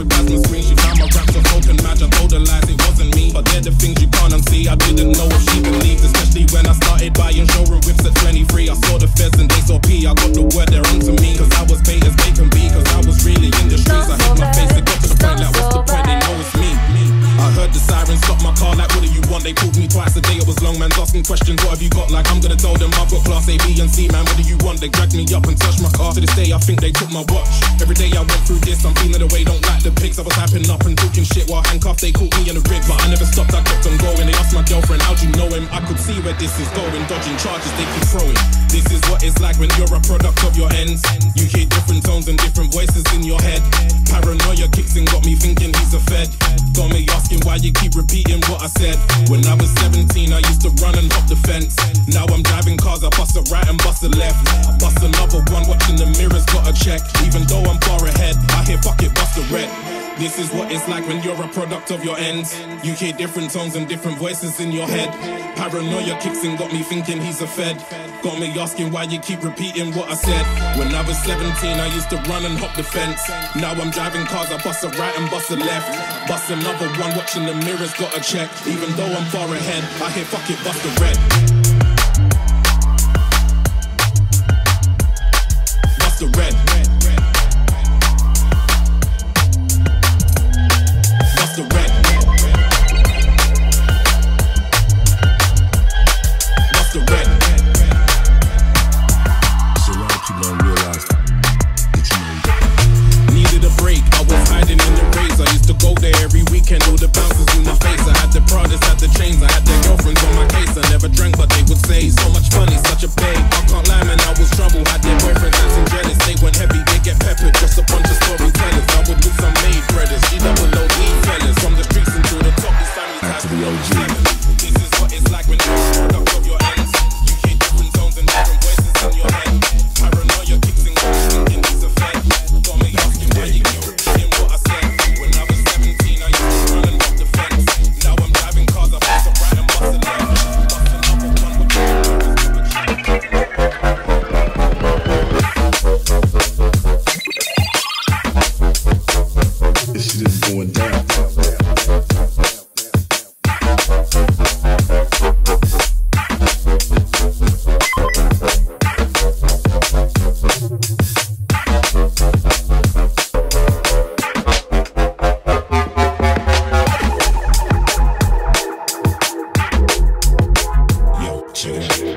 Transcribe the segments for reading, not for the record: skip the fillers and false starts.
plasma screen. She found my raps on folk and match. I told her lies, it wasn't me. But they're the things you can't unsee. I didn't know if she believed, especially when I started buying showroom whips at 23. I saw the feds and they saw P. I got the word they're onto me. Cause I was bait as bait can be. Cause I was really in the streets. I hit my face, it got to the point like what's the point? They know it's me. I heard the sirens stop my car like what do you want? They pulled me twice a day, it was long man asking questions, what have you got? Like I'm gonna tell them I've got class A, B and C, man, what do you want? They dragged me up and touched my car. To this day I think they took my watch. Every day I went through this, I'm feeling the way, don't like the pics. I was hyping up and talking shit while handcuffed, they caught me in the rig. But I never stopped, I kept on going. They asked my girlfriend, how'd you know him? I could see where this is going, dodging charges they keep throwing. This is what it's like when you're a product of your ends. You hear different tones and different voices in your head. Paranoia kicks in, got me thinking he's a fed. Got me asking why you keep repeating what I said. When I was 17 I used to run and hop the fence. Now I'm driving cars, I bust a right and bust a left. I bust another one, watching the mirrors, gotta check. Even though I'm far ahead, I hear fuck it, bust a red. This is what it's like when you're a product of your ends. You hear different tones and different voices in your head. Paranoia kicks in, got me thinking he's a fed. Got me asking why you keep repeating what I said. When I was 17 I used to run and hop the fence. Now I'm driving cars, I bust a right and bust a left. Bust another one, watching the mirrors, gotta check. Even though I'm far ahead, I hear fuck it, bust a red. Bust a red. Bust a red. Bust a red. So a lot of people don't realize that you know. Needed a break, I was hiding in the raves. I used to go there every weekend, all the bouncers in my face. I had the Pradas, had the chains, I had their girlfriends on my case. I never drank, but they would say, so much fun, it's such a pain. I can't lie, man, I was trouble. Had their boyfriends acting jealous. They went heavy, they get peppered. Just a bunch of storytellers. I would with some maid brothers. She double OD fellas. From the streets into the top, this family Back ties to the OG. This is what it's like when you're a product of your ends. You hear different tones and different voices in your head. Paranoia kicks in, thinking he's a fed. Got me asking why you keep repeating what I said. When I was 17 I used to run and hop the fence. Now I'm driving cars, I bust a right and bust a left. Bust another one with This shit is going down. Yo, check it out.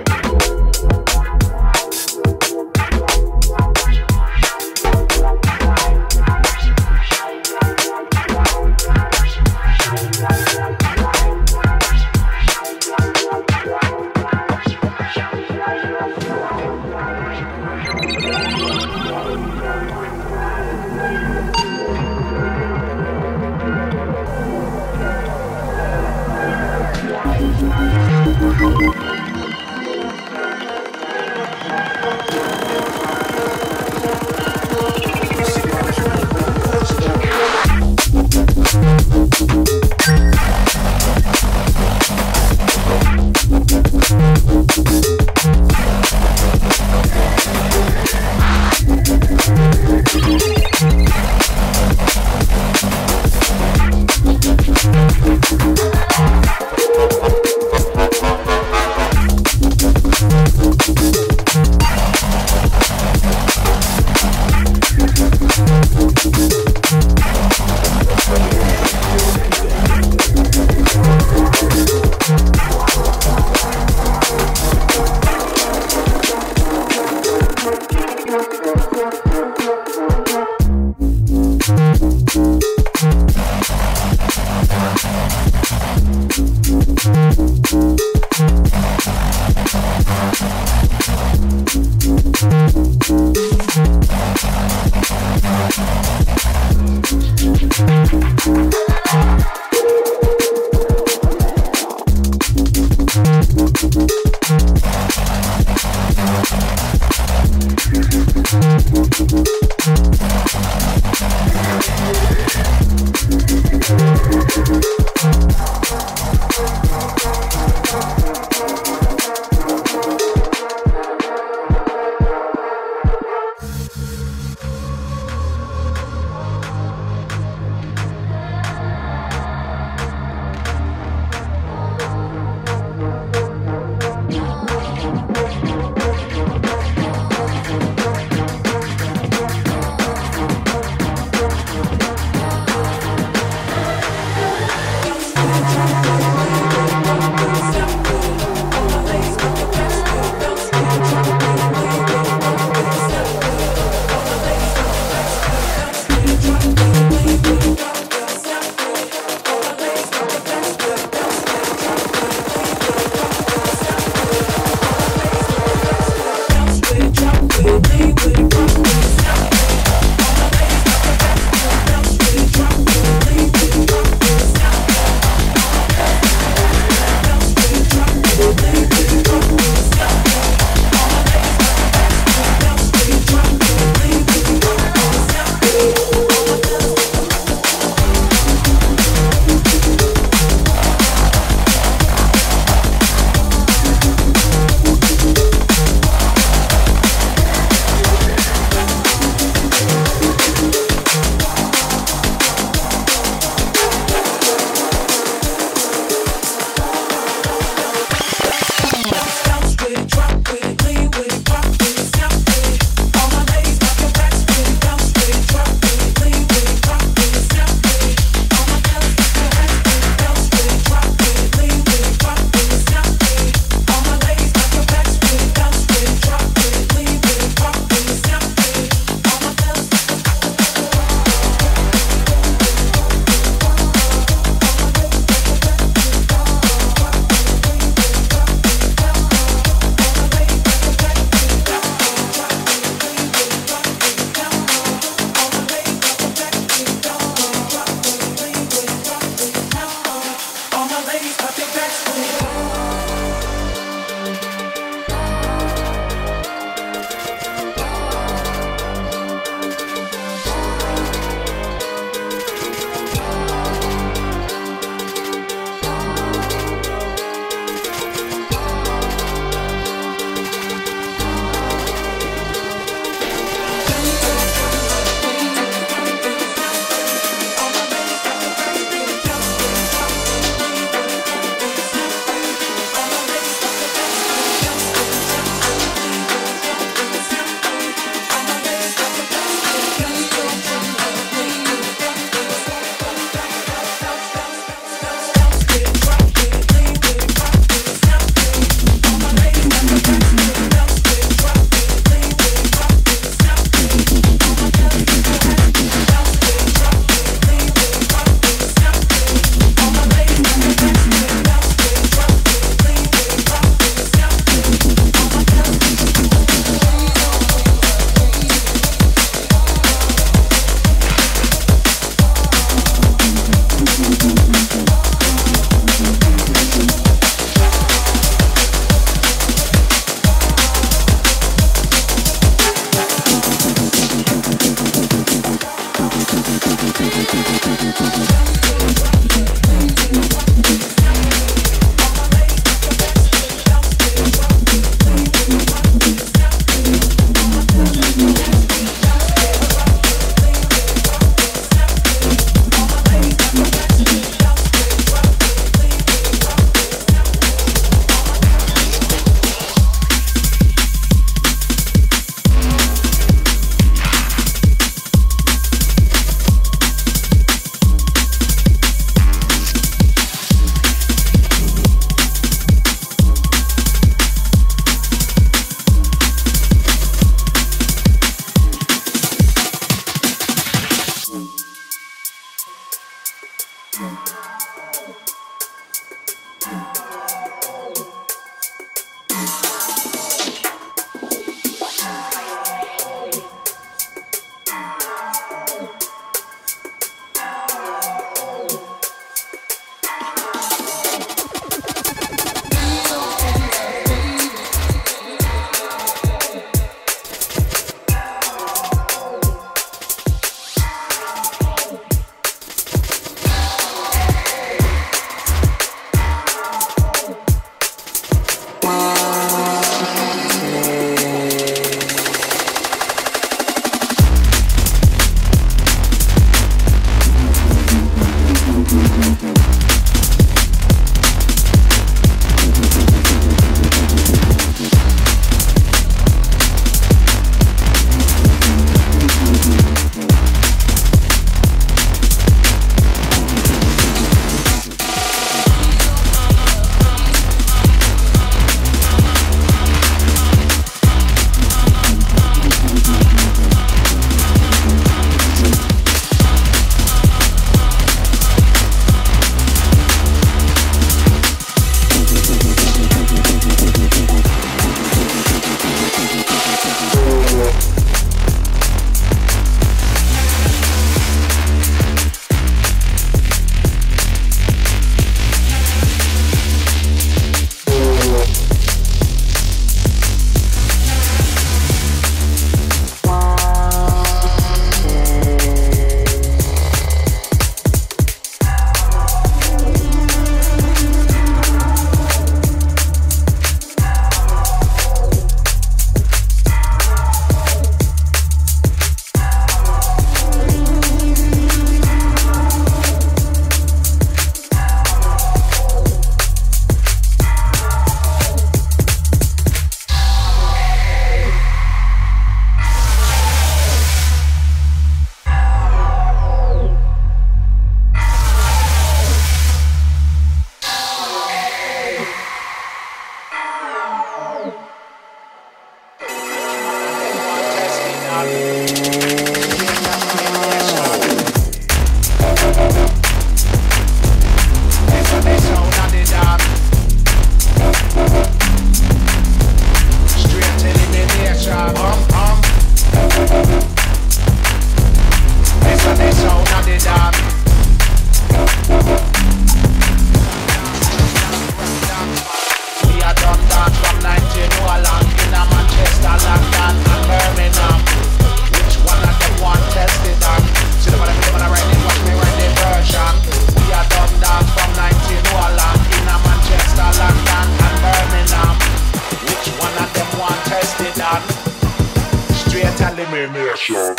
elimination.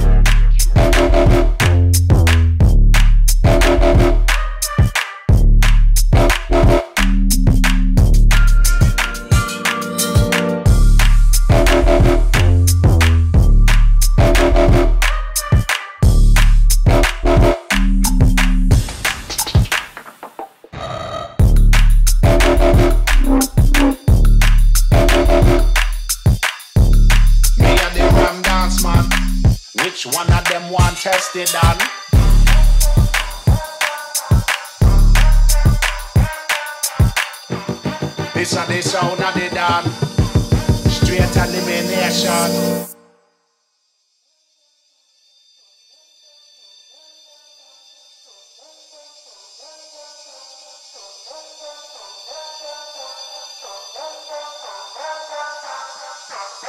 One of them want tested on. This is the sound of the dawn. Straight elimination.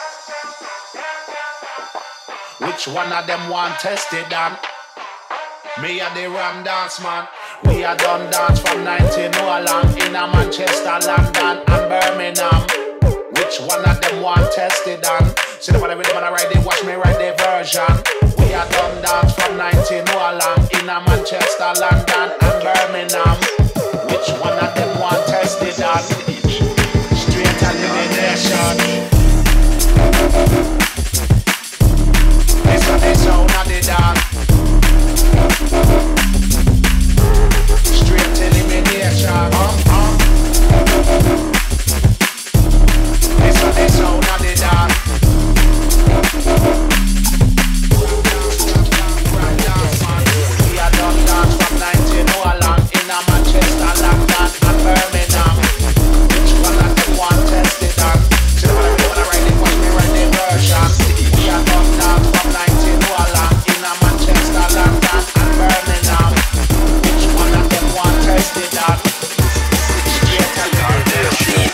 Which one of them want tested on? Me and the Ram Dance man. We are done dance from 19 long in a Manchester, London and Birmingham. Which one of them want tested on? See the money rhythm and I ride it, watch me ride the version. We are done dance from 19 long in a Manchester, London and Birmingham. Which one of them want tested on? Straight elimination. This one is sound of the dance. Straight elimination. This one is sound of the dance. We are done dance from 19 long in a Manchester, London and Birmingham. Which one of them want tested on? See the one I write it, watch me write the version. We are done dance from 19 long in a Manchester, London and Birmingham. Which one of them want tested on? Straight elimination.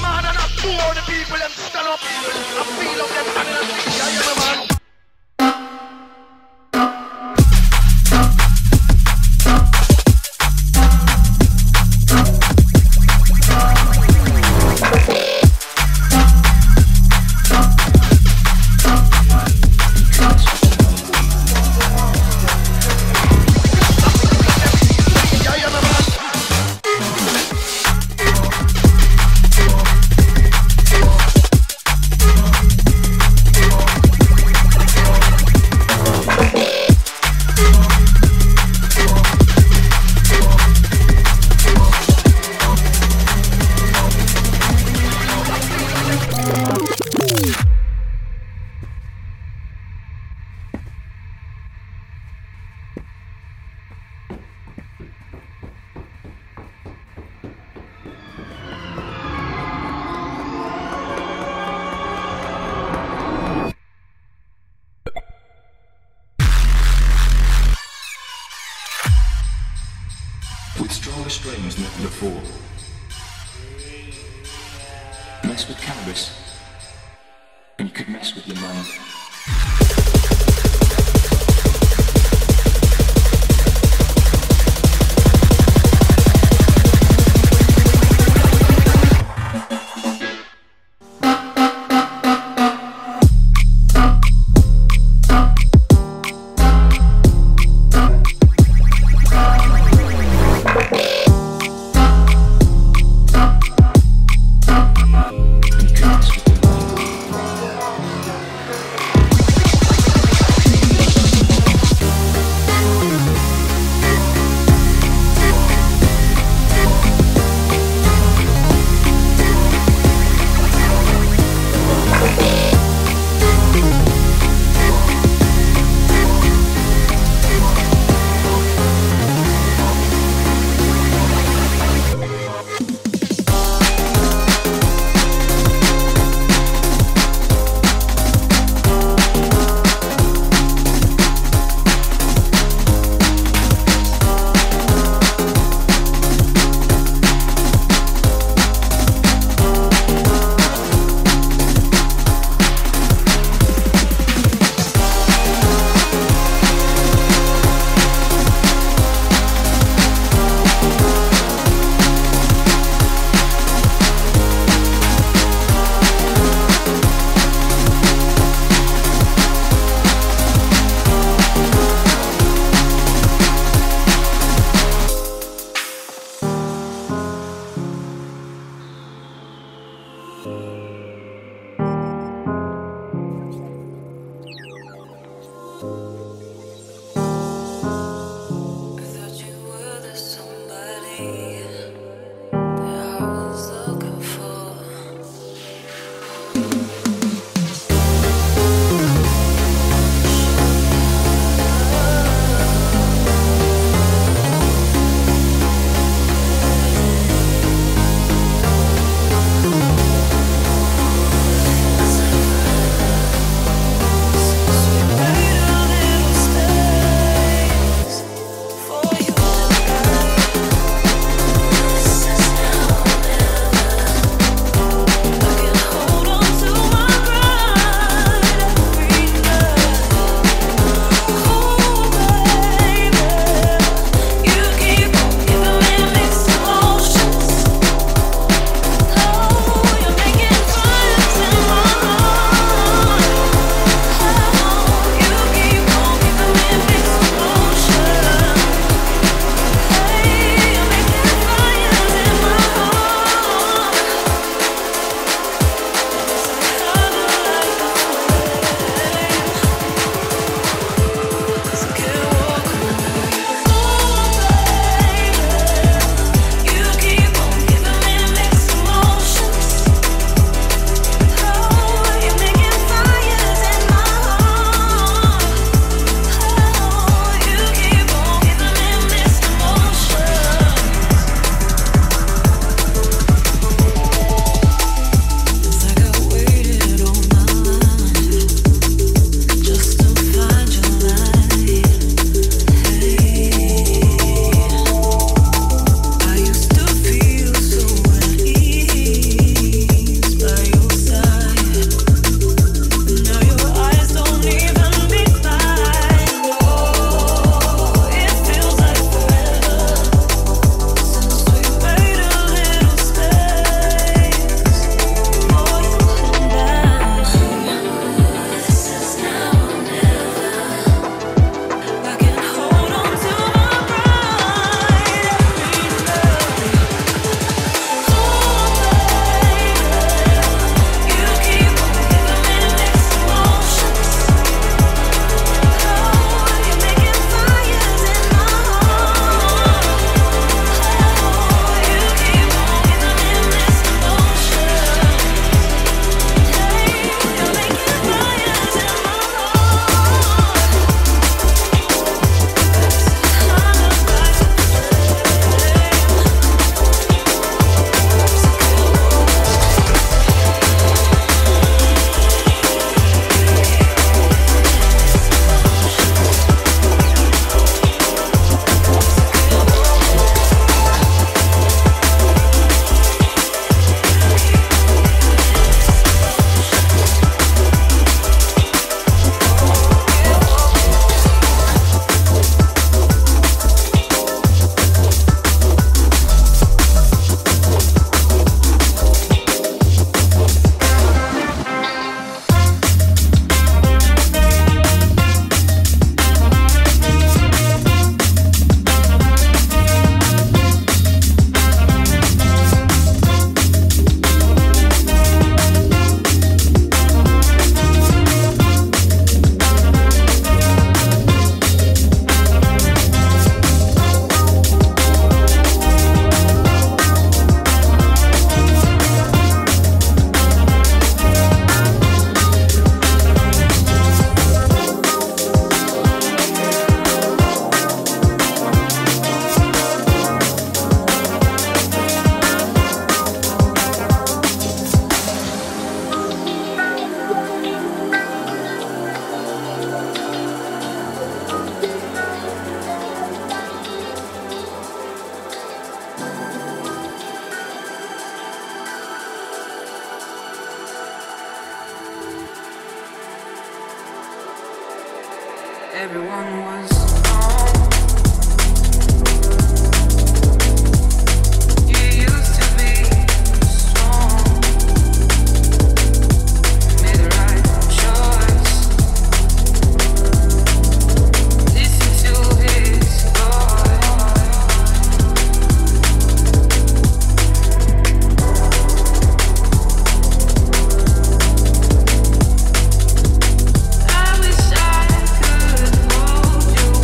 man and I pour the people them stand up. I feel up them standing and sing, yeah, yeah, man. With stronger strains than before. Mess with cannabis, and you could mess with your mind. everyone was I wish I could hold you.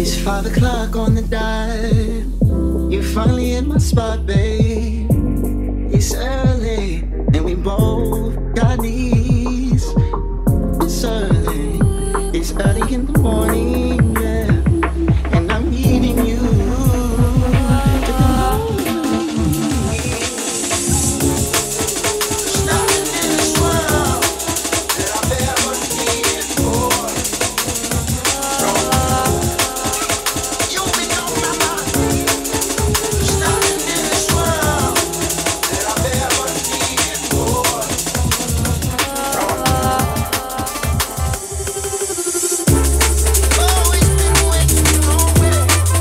It's 5 o'clock on the dot. You finally in my spot, babe. It's early, and we both got needs. It's early in the morning, yeah. And I'm needing you to come home with me. There's nothing in this world that I've ever needed more. You've been on my mind. There's nothing in this world that I've ever needed more. Always been waiting on me.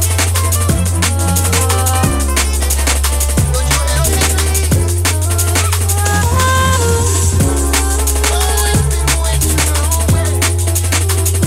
Would you help me please? Always been waiting on me.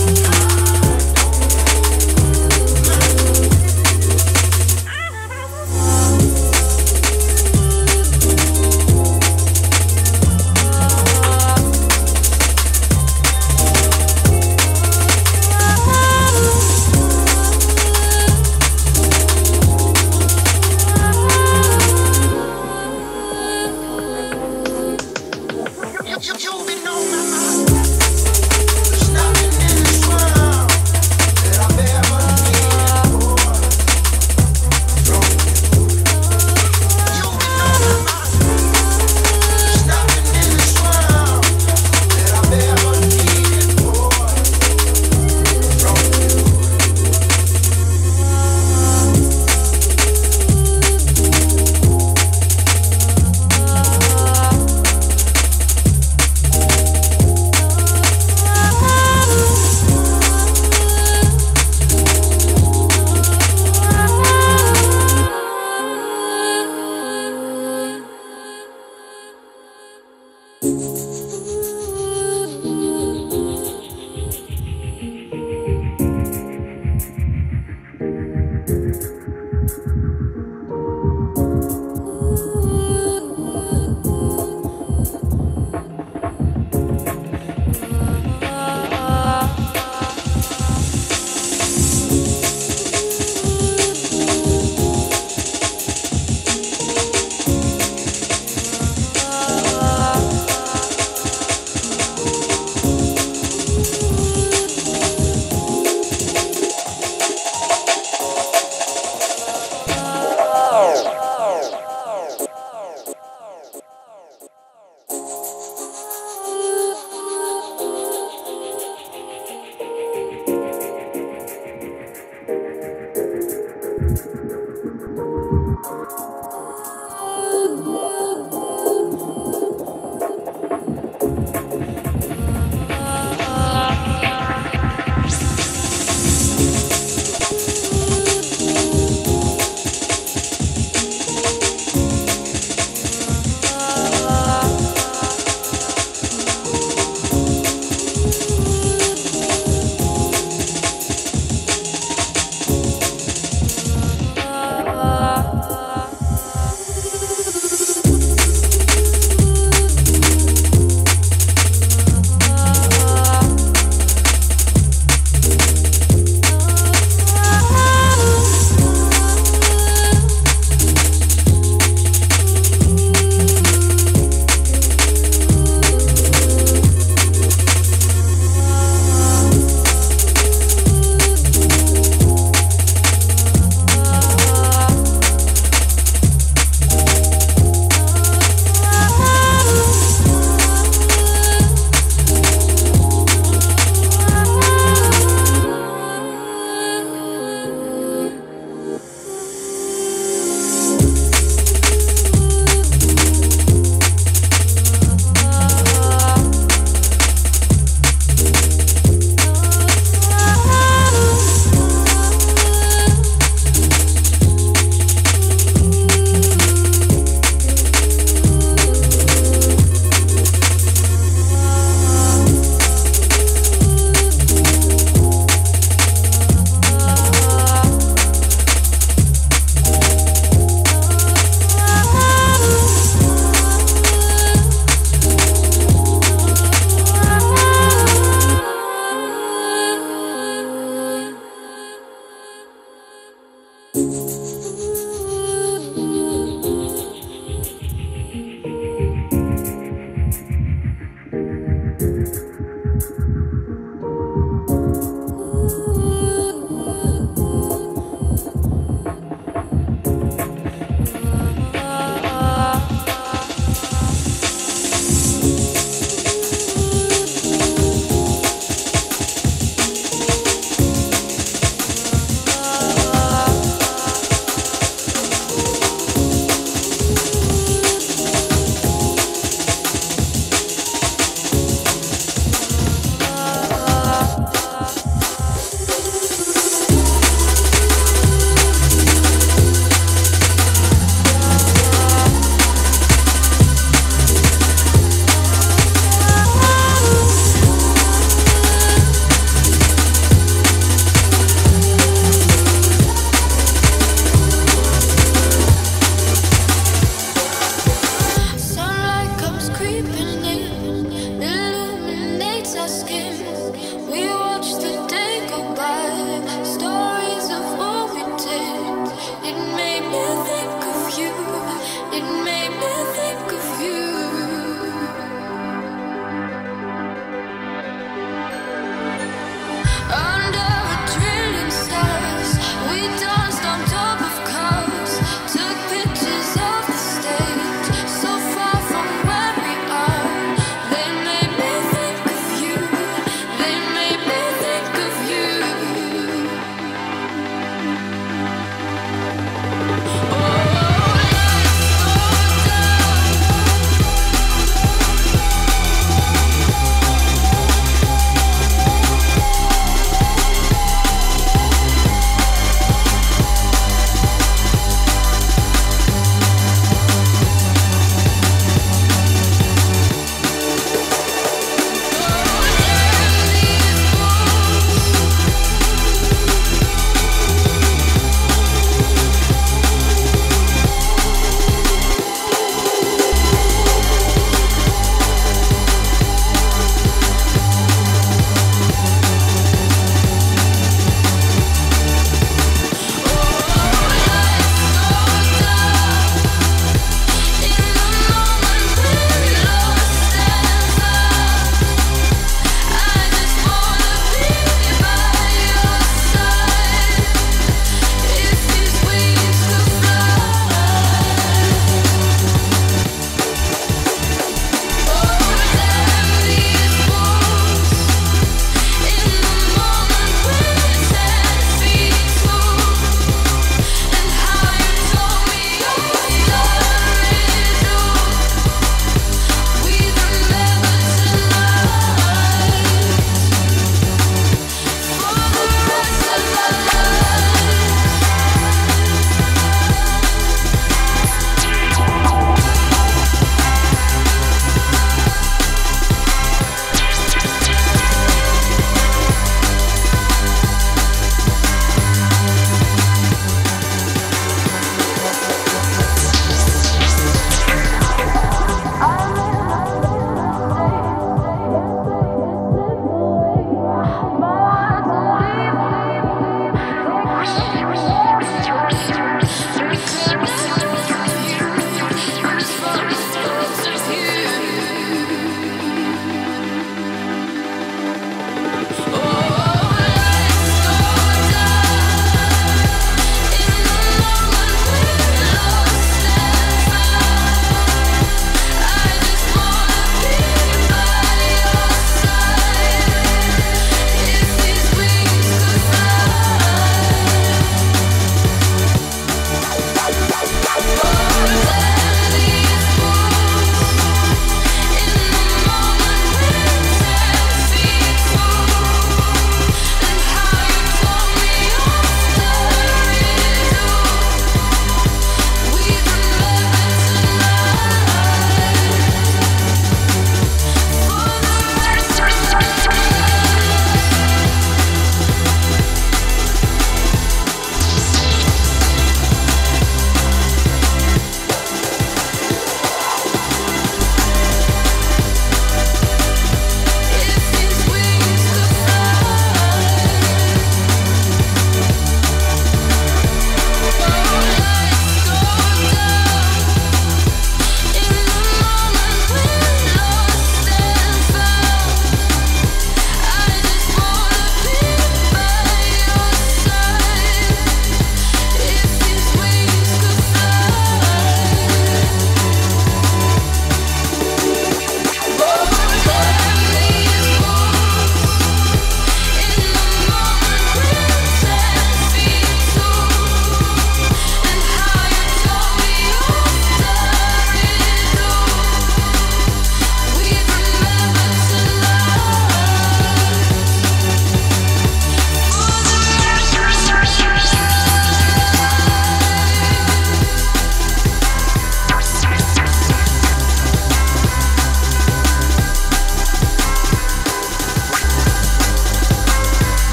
You've been on my mind. There's nothing in this world that I've ever needed more. You've been on my mind. There's nothing in this world that I've ever needed more.